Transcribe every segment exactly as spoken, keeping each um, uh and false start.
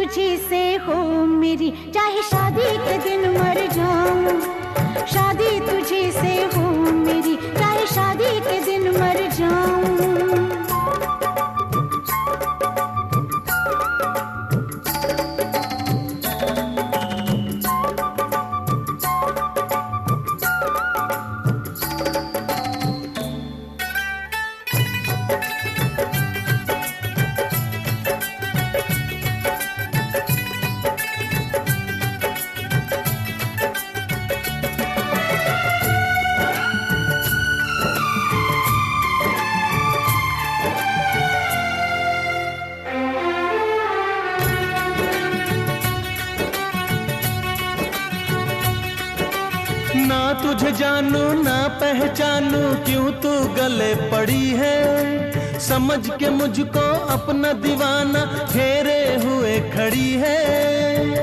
तुझी से हो मेरी, चाहे शादी के दिन मर जाऊं। शादी तुझी से हो मेरी, चाहे शादी के दिन मर जाऊं। ना तुझे जानू ना पहचानू, क्यों तू गले पड़ी है। समझ के मुझको अपना दीवाना घेरे हुए खड़ी है।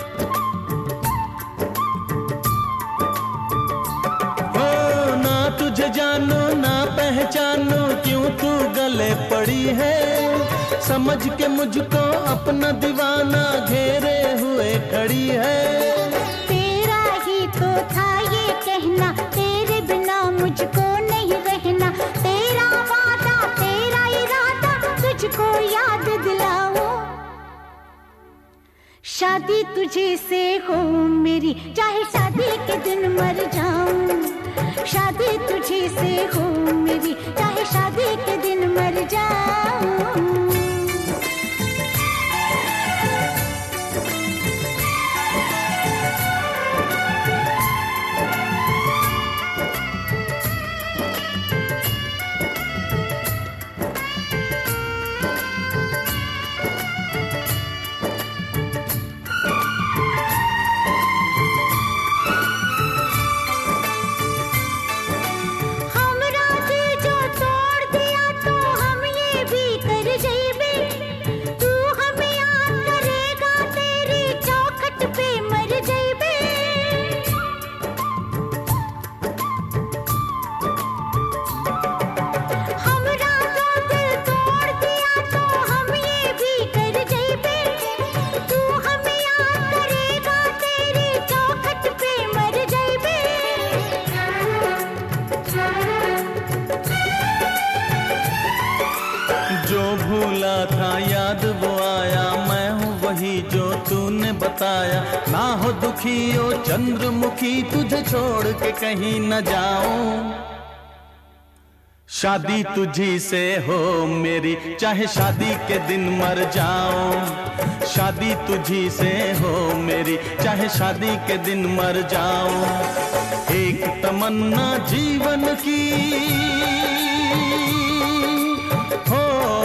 हो ना तुझे जानू ना पहचानू, क्यों तू गले पड़ी है। समझ के मुझको अपना दीवाना घेरे हुए खड़ी है। तेरा ही तो था ये कहना, तेरे बिना मुझको नहीं रहना। तेरा वादा तेरा इरादा, तुझको याद दिलाऊं। शादी तुझे से हो मेरी, चाहे शादी के दिन मर जाऊं। शादी तुझे से हो मेरी, चाहे शादी के दिन मर जाऊं। जो भूला था याद वो आया, मैं हूँ वही जो तूने बताया। ना हो दुखी ओ चंद्रमुखी, तुझे छोड़ के कहीं न जाऊं। शादी तुझी से हो मेरी, चाहे शादी के दिन मर जाऊं। शादी तुझी से हो मेरी, चाहे शादी के दिन मर जाऊं। एक तमन्ना जीवन की हो,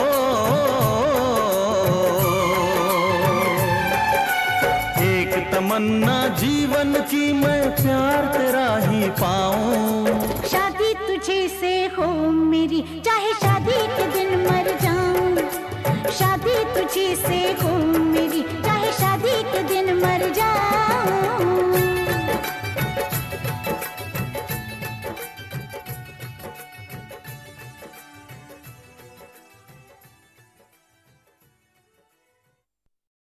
एक तमन्ना जीवन की, मैं प्यार तेरा ही पाऊं। शादी तुझे से हो मेरी, चाहे शादी के दिन मर जाऊं। शादी तुझे से हो